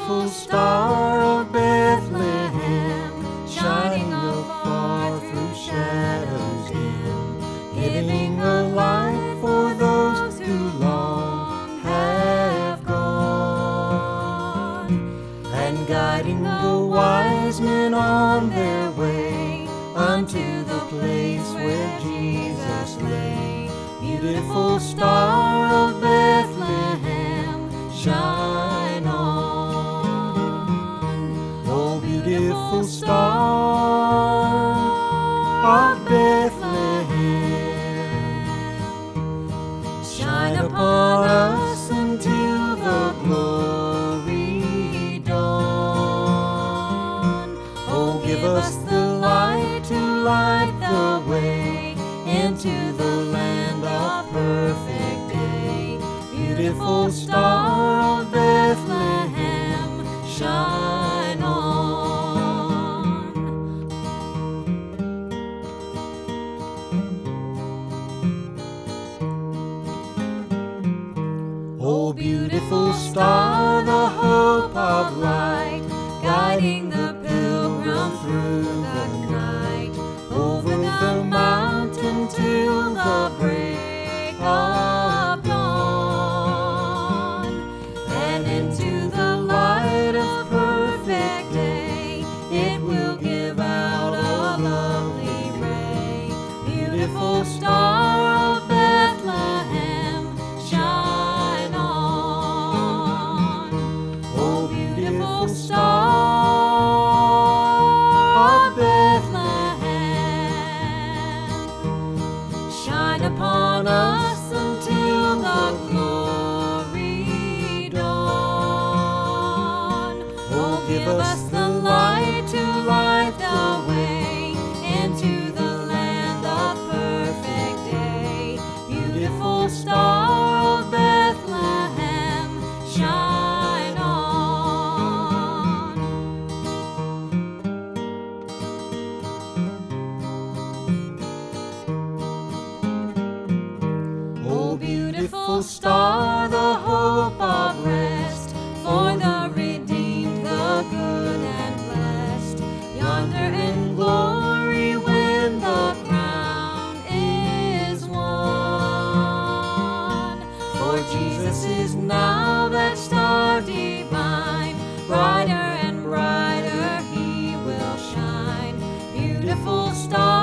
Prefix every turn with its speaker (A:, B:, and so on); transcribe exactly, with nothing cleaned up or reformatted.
A: beautiful star of Bethlehem, shining afar through shadows dim, giving a light for those who long have gone, and guiding the wise men on their way unto the place where Jesus lay. Beautiful star of Bethlehem, shine on. Oh, beautiful star of Bethlehem, shine upon us until the glory dawn. Oh, give us the light to light the way into the land of perfect day. Beautiful star of Bethlehem, shine on. Oh, beautiful star, the hope of light, guiding the pilgrim through the night, over the mountain till the break of dawn, and into the light of perfect day it will give out a lovely ray. Beautiful star of Bethlehem, shine on. Oh, beautiful star of Bethlehem, shine upon us until the glory dawn. Oh, give us the light to light the way into the land of perfect day. Beautiful star of Bethlehem, shine on. Oh, beautiful star, the hope of rest for the redeemed, the good and blessed, yonder in glory when the crown is won. For Jesus is now that star divine, brighter and brighter he will shine. Beautiful star